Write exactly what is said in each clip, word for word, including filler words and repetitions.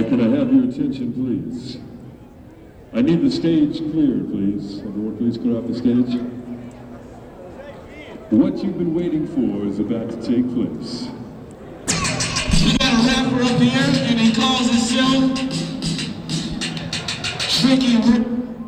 right, can I have your attention, please? I need the stage cleared, please. Everyone, please clear off the stage. What you've been waiting for is about to take place. We got a rapper up here, and he calls himself Tricky Rick.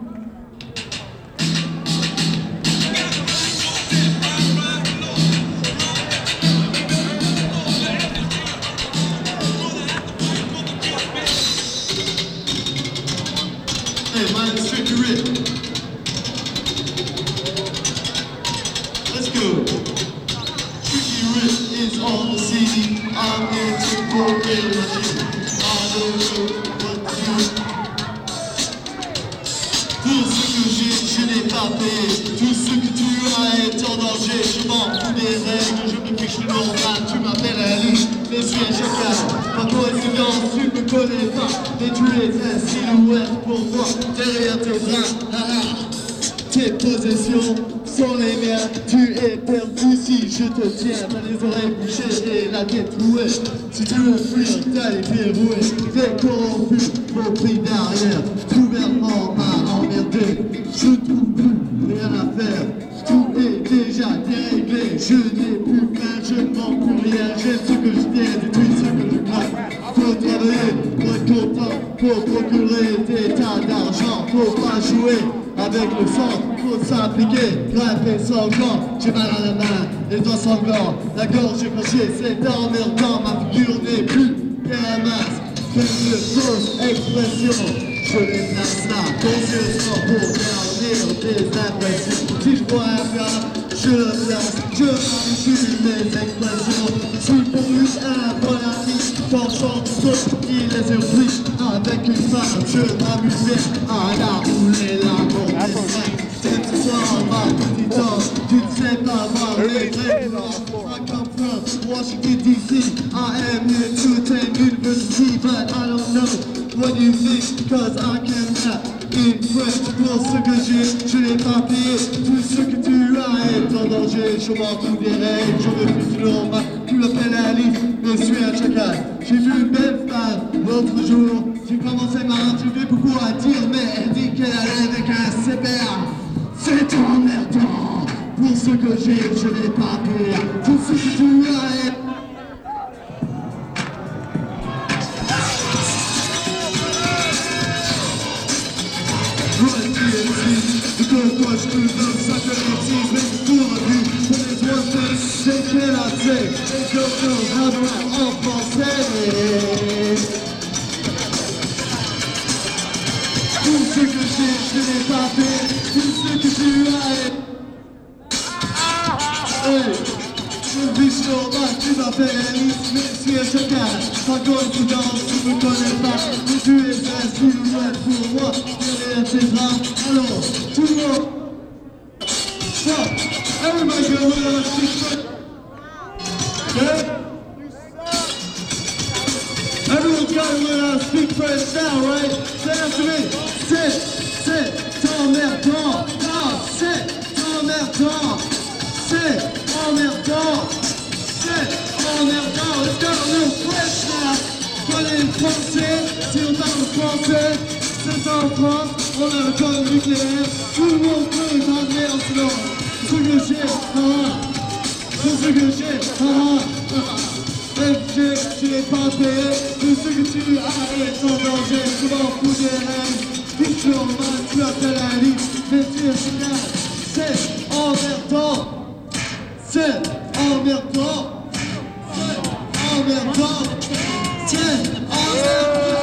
Hey, my name's Tricky Rick. Let's go. Tricky Rick is on the C D. I'm into broken machine. I don't know what to do. Tout ce que j'ai, je n'ai pas payé. Tout ce que tu as est en danger. Je m'en fous des règles, je me fiche le normal. Tu m'appelles Ali, mais je suis un chacal. Ma coïncidence, tu me connais pas. Mais tu es un silhouette pour moi. Derrière tes bras, ah ah. Tes possessions sont les miens, tu es perdu si je te tiens. T'as les oreilles bouchées et la tête trouée. Si tu veux fuir, t'as les pieds roués. T'es corrompu, mon prix derrière. Tout gouvernement m'a emmerdé. Je ne trouve plus rien à faire. Tout est déjà déréglé. Je n'ai plus plein, je ne manque plus rien. J'aime ce que je tiens, détruis ce que je craque. Faut travailler, faut être content. Faut procurer des tas d'argent. Faut pas jouer avec le sang, faut s'appliquer, grimper sanglant. J'ai mal à la main, les doigts sanglants, la gorge écorchée, c'est emmerdant. Ma figure n'est plus qu'un masque, c'est une fausse expression. Je les place là, conscieusement pour garder des impressions. Si je vois un gars, je le place, je manipule mes expressions. Je suis pour lui un bon ami, quand je chante sauf il est surpris. Avec une femme, je m'amusais à la rouler la mort des seins. C'est ce soir, ma petite danse, tu ne sais pas voir les règles. I come from Washington D C, I am here to attend university, but I don't know what you think, cause I can rap in French. Pour ce que j'ai, je n'ai pas payé. Tout ce que tu as est en danger. Je m'en fous des règles, je me fais du normal. Tu m'appelles Alice, mais je suis un chacal. J'ai vu une belle femme l'autre jour. J'ai commencé ma interview, beaucoup à dire, mais elle dit qu'elle allait avec un C P A. C'est emmerdant. Pour ce que j'ai, je n'ai pas payé. Tout ce que tu as est... Que toi je te donne ça que l'existe, mais pour la vie, pour les oiseaux, c'est qu'elle a fait, et que je rappelle en français. Tout ce que j'ai, je n'ai pas fait, tout ce que tu as est... Hey, je vis normal, tu m'appelles Alice, mais je suis un chacal. Par coïncidence, tu me connais pas, mais tu es un silhouette pour moi, derrière tes bras. Alors, tout le monde, stop, everybody go with us, okay? Everyone's got it with us, speak French now, right? Say after me, c'est, c'est emmerdant, non, c'est emmerdant, c'est emmerdant, c'est emmerdant. Let's go a little French now. Prenez le français, si on parle français, c'est en France, on a le code nucléaire, tout le monde peut parler en silence. Ce que j'ai, ah ah, tout ce que j'ai, ah ah, ah. Même j'ai, je n'ai pas payé, tout ce que tu as est en danger, je m'en fous des règles. Fiche normal, tu appelles un lit, mais tu es final, c'est emmerdant, c'est emmerdant, c'est emmerdant, c'est emmerdant.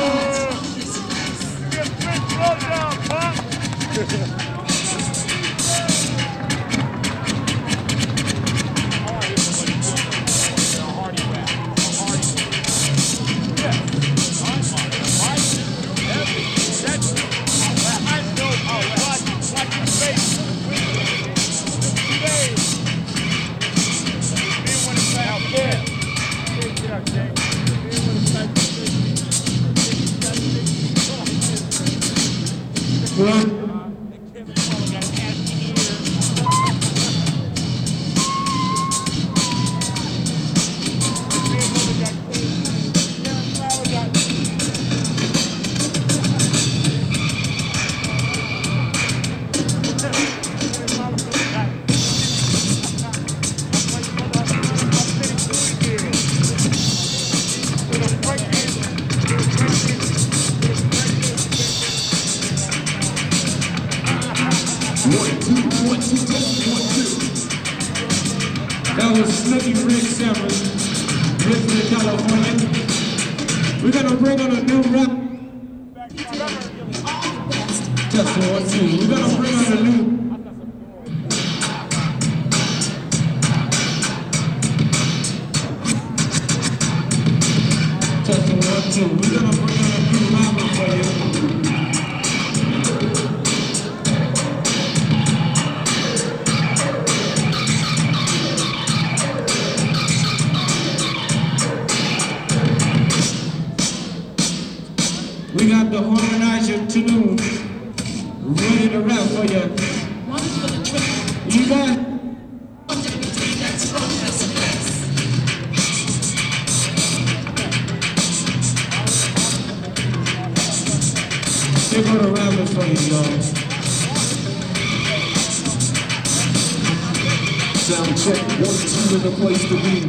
Well, one, two, testing, one, two. That was Snooki Rick Samuels, Richmond, California. We're gonna bring on a new rap. Testing, one, two. We're gonna bring on a new. Testing, one, two. We're gonna bring on a new rapper for you. We got the harmonizer tune ready to rap for you. You got they're gonna rap it for you, y'all. Sound check, one, two in the place to be.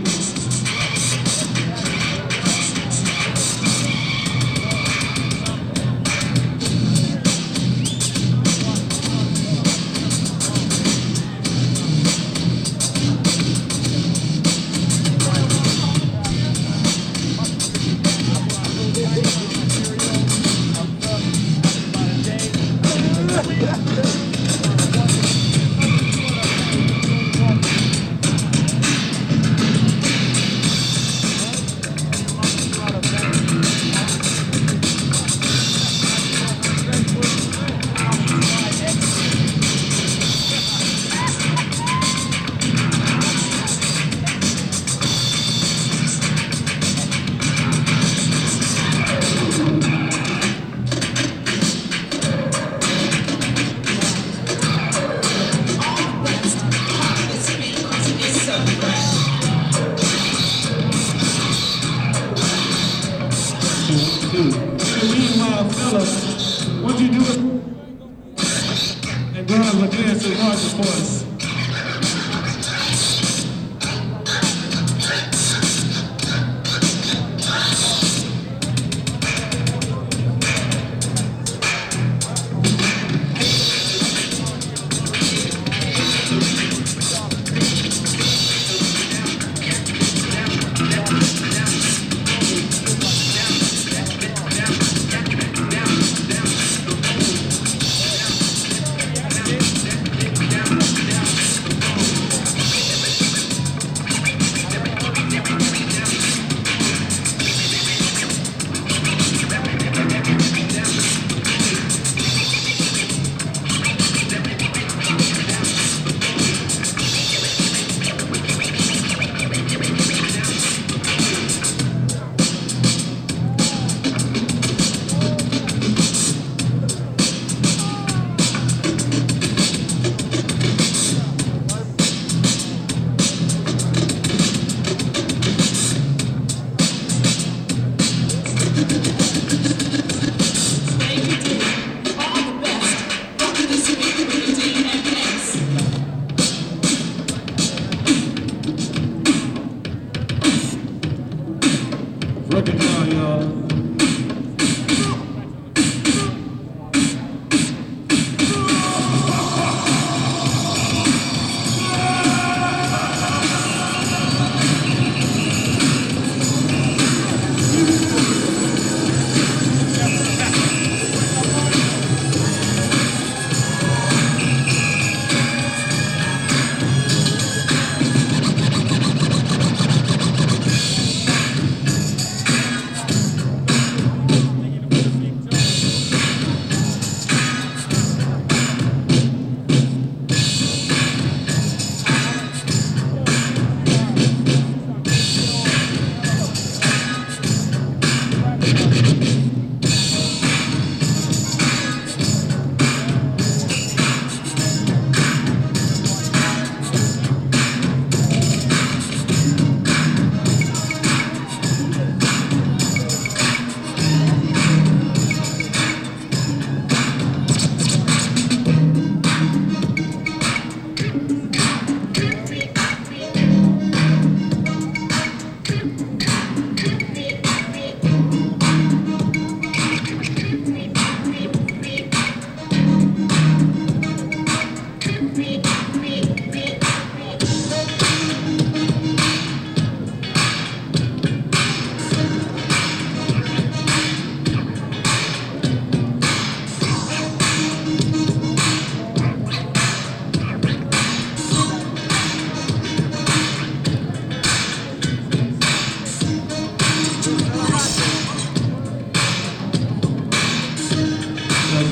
Meanwhile, fellas, won't you do it? And girls are dancing hard for us.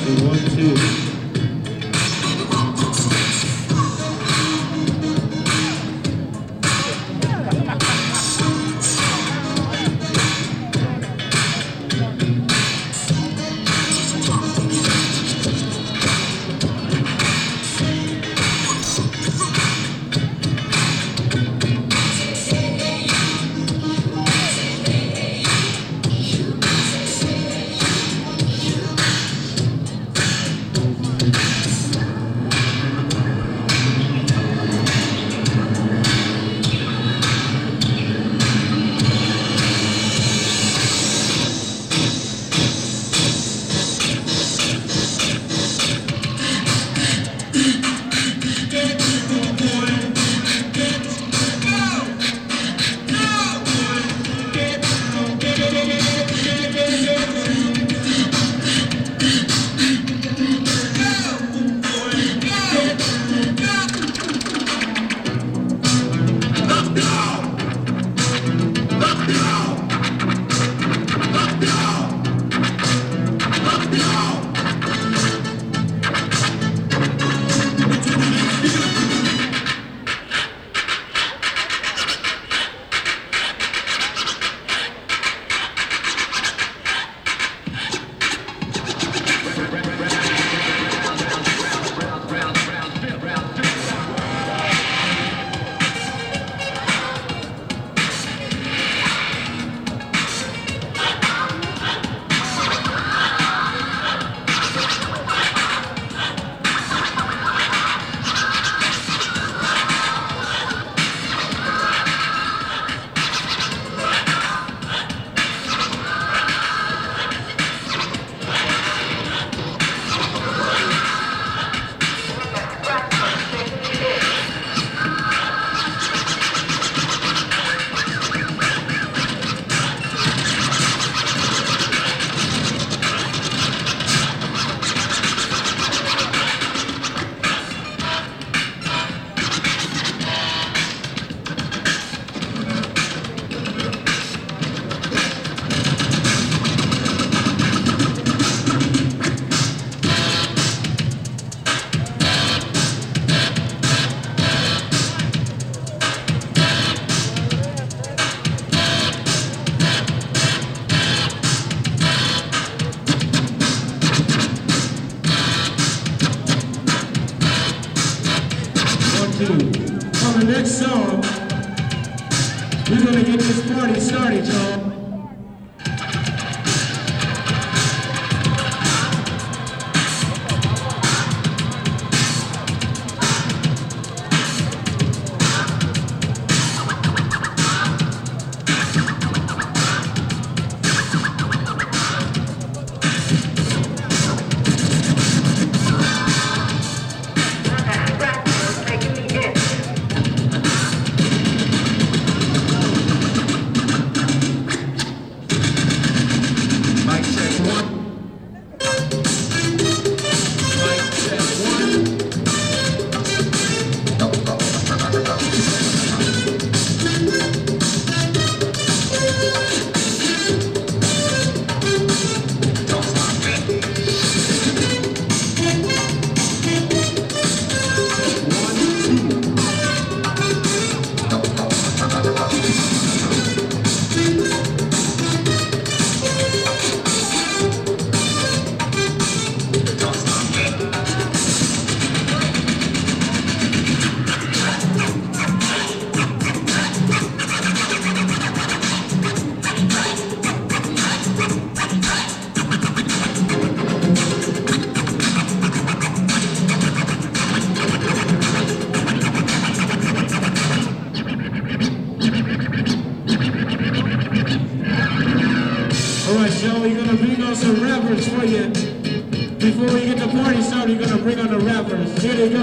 One, two. On the next song, we're gonna get this party started, y'all. We're gonna bring on some rappers for you. Before we get the party started, we're gonna bring on the rappers. Here they go.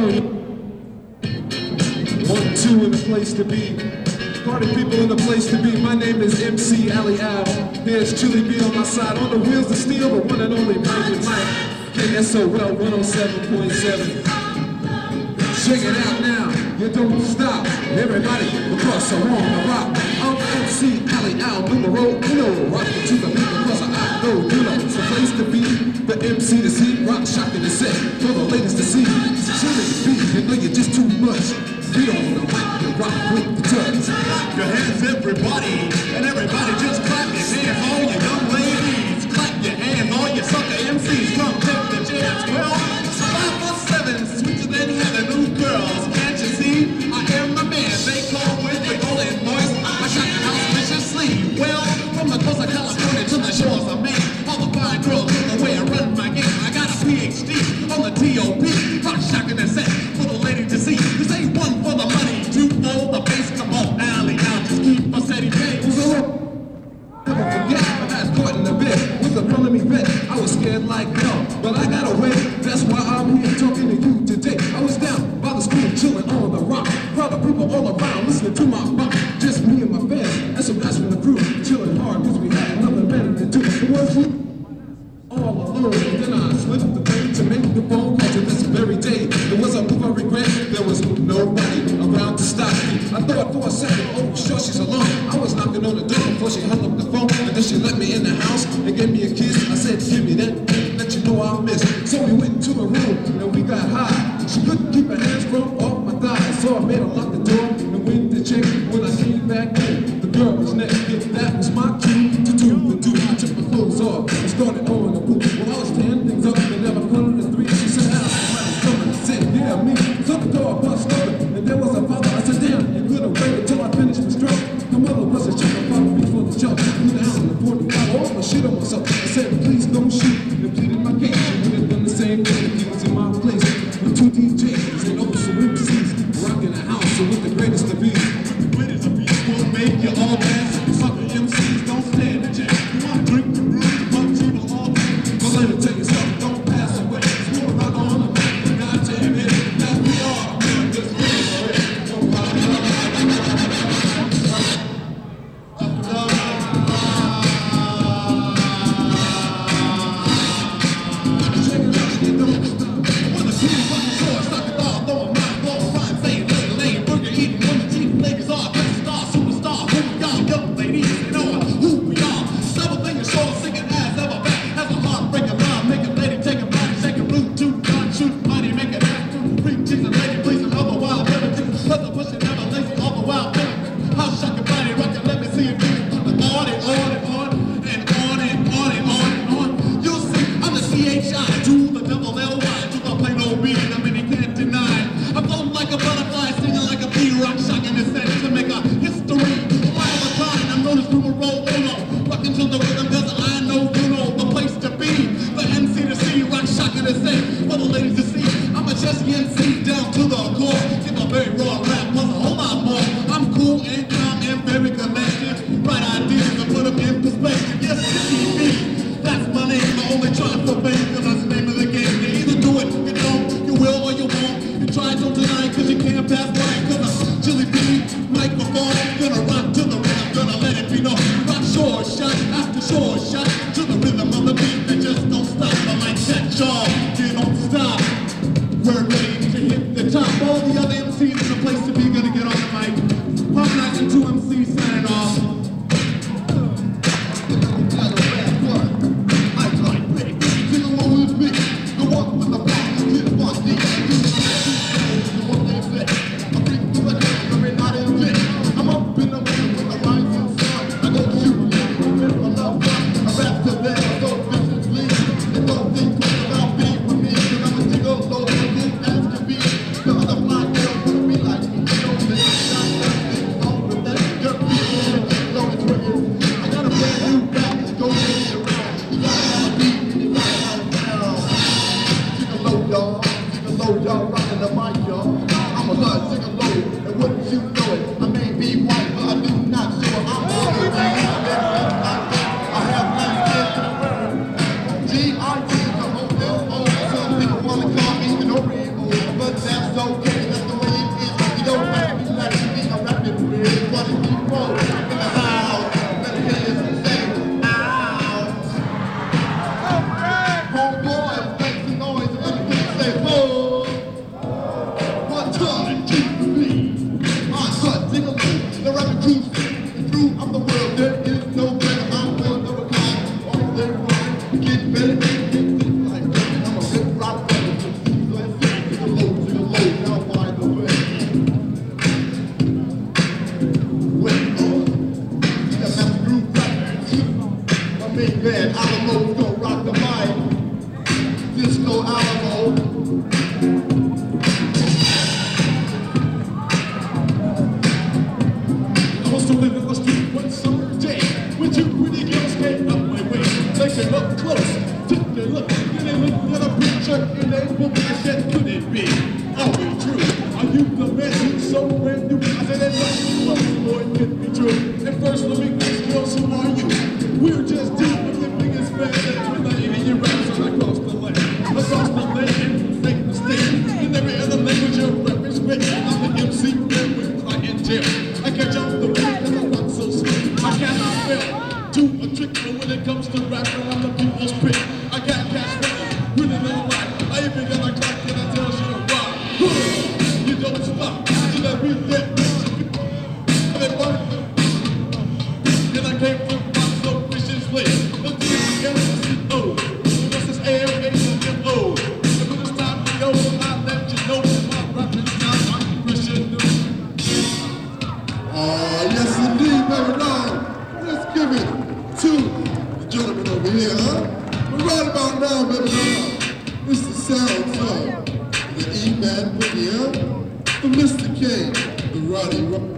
One, two in the place to be. Party people in the place to be. My name is M C Ali Al. Here's Chili B on my side. On the wheels of steel, the one and only Mike and Mike. K S O L one oh seven point seven. Check it out now. You don't stop. Everybody across the wall, the rock. I'm M C Ali Al, numero uno. Rockin' to the beat because I know you know it's the place to be. The M C to see, rock. rock shocking the set for the ladies to see. Chilling beat, you know you're just too much. Be on the mic, you rock with the touch. Your hands, everybody, and everybody just clap your hands. All you young ladies, clap your hands. All you sucker M Cs, come take the chance. Well, five foot seven, sweeter than heaven. New girls, can't you see? I am the man they call with a golden voice. I shot your house viciously. Well, from the coast of California to the shores of Maine, all the fine girls know the way I run my game. I got a P H D on the T O P. Rock shocking and set for the lady to see. This ain't one for the money, two for the bass. Come on, alley out, just keep a steady pace. Never forget my last caught in the bed with a front of me vet. I was scared like hell, but I got away. That's why I'm here talking to you today. I was down by the school chilling on the rock. Crowd of people all around listening to my rock. Just me and my fans and some guys from the crew chilling hard because we had nothing better to do. It was all alone. Then I slipped the way to make the phone call to this very day. There was a move I regret. There was nobody around to stop me. I thought for a second, oh, sure she's alone. I was knocking on the door before she hung up the phone. And then she let me in the house and gave me a kiss. I said, give me that, let you know I miss. So we went to a room and we got high. She couldn't keep her hands from off my thighs. So I made her lock the door and went to check. When I came back in, the girl was next. That was my cue to do the do. I took my clothes off and started on the poop. When I was tearing things up and never counted to three, she said, Al, somebody's coming. I said, yeah, me. So the door bust open and there was a father. I said, damn, you could have waited till I finished the stroke. The mother was a chick, I followed me for the joke. Threw down on the forty-five, all my shit on myself. I said, please don't shoot. And pleaded my case. She would have done the same thing if he was in my place. With two D Js and over some M Cs, rocking the house so with the greatest of ease. The greatest of ease will make you all dance. Sucker M Cs don't stand a chance. You wanna drink the brew, fuck people all day. But let me tell you something, don't pass away. We'll rock on the back, goddamn it, that we are. Just wait for it. Don't pop it up. close. Took a look, and they looked at a picture, and they looked and said, could it be? Always true. Are you the man who's so brand new? I said, that's not close, boy, it could be true. And first, let me ask you, who are you? We're just two of the biggest fans that when I hear your raps across the land. Across the land, make the state. In every other language, your rap is written. I'm the M C, man, with clientele. I catch off the way, cause I'm not so sweet. I cannot fail to a trick, but when it comes to rapping, I'm the people's pick. I got cash money, winning all right. I even got a clock that I tell you to ride. You don't stop, till I beat that bitch. And I came from my so vicious place. The D M C O, the rest is A M A M O. And when it's time to go, I'll let you know my rapping now. I'm Christian. Ah, yes indeed, baby dog. Let's give it to the gentleman over here, huh? But right about now, baby dog, it's the sounds of the E-Man Boogie, huh? For Mister K, the Roddy Rock.